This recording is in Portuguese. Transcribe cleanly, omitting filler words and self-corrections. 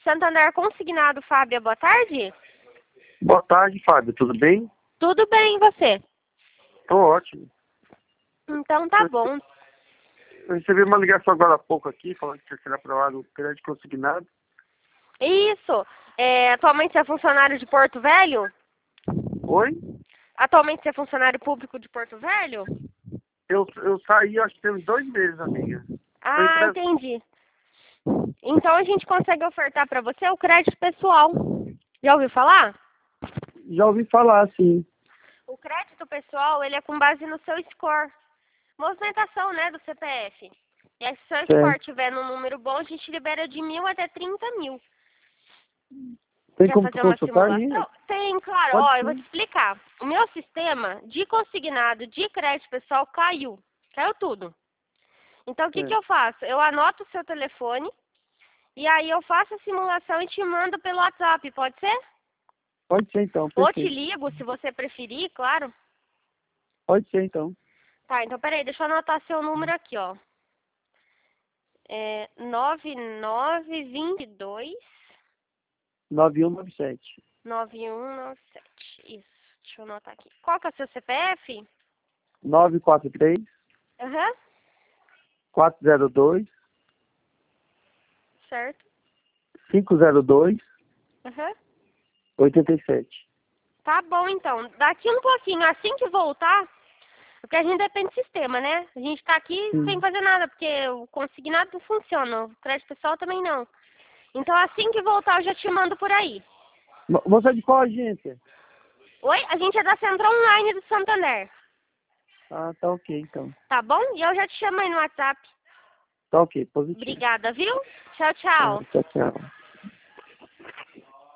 Santander Consignado, Fábia, boa tarde. Boa tarde, Fábio. Tudo bem? Tudo bem, e você? Tô ótimo. Então tá bom. Eu recebi uma ligação agora há pouco aqui, falando que tinha sido aprovado o crédito consignado. Isso. Atualmente você é funcionário de Porto Velho? Oi? Atualmente você é funcionário público de Porto Velho? Eu saí, acho que tem uns 2 meses, amiga. Ah, entendi. Então a gente consegue ofertar para você o crédito pessoal. Já ouviu falar? Já ouvi falar, sim. O crédito pessoal, ele é com base no seu score. Movimentação, né, do CPF. E aí, se o seu score estiver num número bom, a gente libera de 1.000 até 30.000. Tem Quer como fazer uma consultar aí? simulação? Tem, claro. Pode Ó, eu vou te sim. explicar. O meu sistema de consignado de crédito pessoal caiu. Caiu tudo. Então, o que que É. eu faço? Eu anoto o seu telefone e aí eu faço a simulação e te mando pelo WhatsApp, pode ser? Pode ser então, Ou te perfeito. ligo, se você preferir, claro. Pode ser então. Tá, então peraí, deixa eu anotar seu número aqui, ó. 9922 9197. 9197. Isso, deixa eu anotar aqui. Qual que é o seu CPF? 943 Aham, 402 certo. 502 Aham. 87. Tá bom, então. Daqui um pouquinho, assim que voltar, porque a gente depende do sistema, né? A gente tá aqui sem Sim. fazer nada, porque o consignado não funciona, o crédito pessoal também não. Então, assim que voltar, eu já te mando por aí. Você é de qual agência? Oi? A gente é da Central Online do Santander. Ah, tá ok então. Tá bom? E eu já te chamo aí no WhatsApp. Tá ok, positivo. Obrigada, viu? Tchau, Tá, tchau. tchau, tchau.